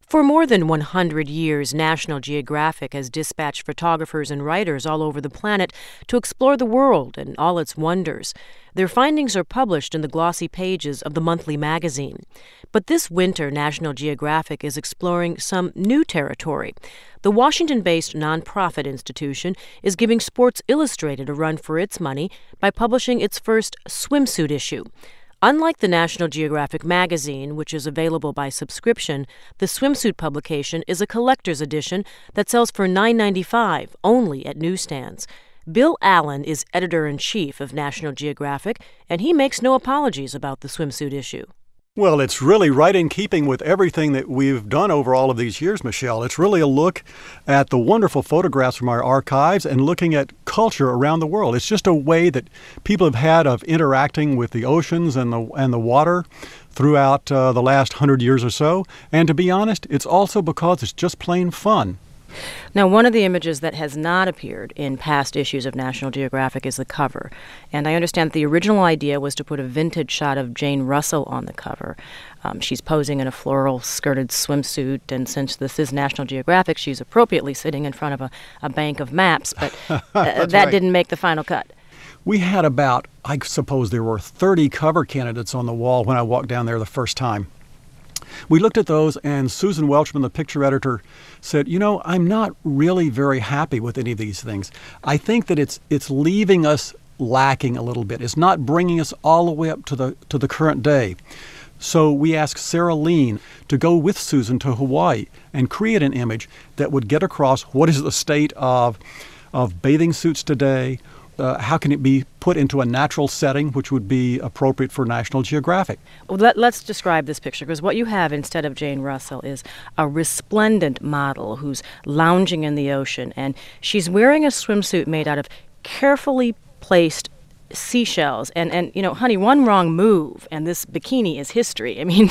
For more than 100 years, National Geographic has dispatched photographers and writers all over the planet to explore the world and all its wonders. Their findings are published in the glossy pages of the monthly magazine. But this winter, National Geographic is exploring some new territory. The Washington-based nonprofit institution is giving Sports Illustrated a run for its money by publishing its first swimsuit issue. Unlike the National Geographic magazine, which is available by subscription, the swimsuit publication is a collector's edition that sells for $9.95 only at newsstands. Bill Allen is editor-in-chief of National Geographic, and he makes no apologies about the swimsuit issue. Well, it's really right in keeping with everything that we've done over all of these years, Michelle. It's really a look at the wonderful photographs from our archives and looking at culture around the world. It's just a way that people have had of interacting with the oceans and the water throughout the last 100 years or so. And to be honest, it's also because it's just plain fun. Now, one of the images that has not appeared in past issues of National Geographic is the cover. And I understand that the original idea was to put a vintage shot of Jane Russell on the cover. She's posing in a floral-skirted swimsuit, and since this is National Geographic, she's appropriately sitting in front of a bank of maps, but that right. Didn't make the final cut. We had about, I suppose there were 30 cover candidates on the wall when I walked down there the first time. We looked at those, and Susan Welchman, the picture editor, said, I'm not really very happy with any of these things. I think that it's leaving us lacking a little bit. It's not bringing us all the way up to the current day. So we asked Sarah Lean to go with Susan to Hawaii and create an image that would get across what is the state of bathing suits today. How can it be put into a natural setting, which would be appropriate for National Geographic? Well, let's describe this picture, because what you have instead of Jane Russell is a resplendent model who's lounging in the ocean, and she's wearing a swimsuit made out of carefully placed seashells. And honey, one wrong move, and this bikini is history. I mean,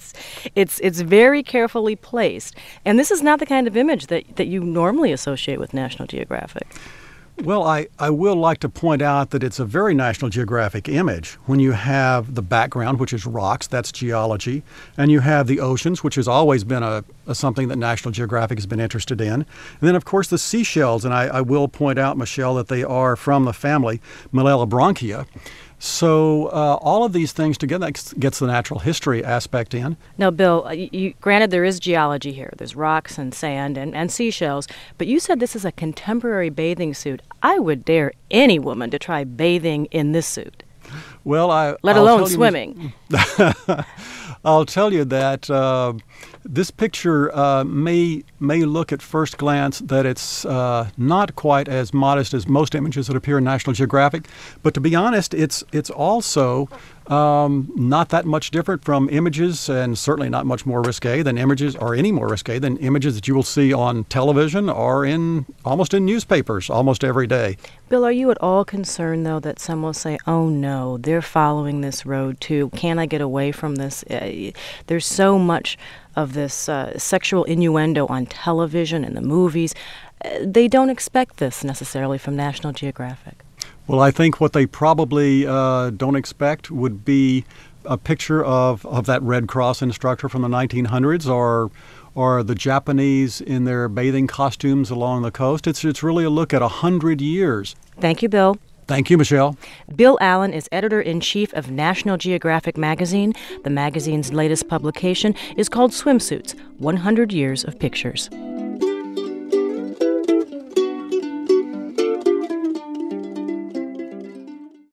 it's very carefully placed. And this is not the kind of image that you normally associate with National Geographic. Well, I will like to point out that it's a very National Geographic image when you have the background, which is rocks, that's geology, and you have the oceans, which has always been a something that National Geographic has been interested in. And then, of course, the seashells, and I will point out, Michelle, that they are from the family Melellobranchia. So all of these things together gets the natural history aspect in. Now, Bill, granted there is geology here. There's rocks and sand and seashells, but you said this is a contemporary bathing suit. I would dare any woman to try bathing in this suit. Well, let alone swimming. I'll tell you that this picture may look at first glance that it's not quite as modest as most images that appear in National Geographic, but to be honest, it's also not that much different from images, and certainly not much more risque than images, or any more risque than images that you will see on television or almost in newspapers almost every day. Bill, are you at all concerned, though, that some will say, oh, no, they're following this road, too? Can I get away from this? There's so much of this sexual innuendo on television and the movies. They don't expect this necessarily from National Geographic. Well, I think what they probably don't expect would be a picture of that Red Cross instructor from the 1900s or the Japanese in their bathing costumes along the coast. It's really a look at 100 years. Thank you, Bill. Thank you, Michelle. Bill Allen is editor-in-chief of National Geographic magazine. The magazine's latest publication is called Swimsuits, 100 Years of Pictures.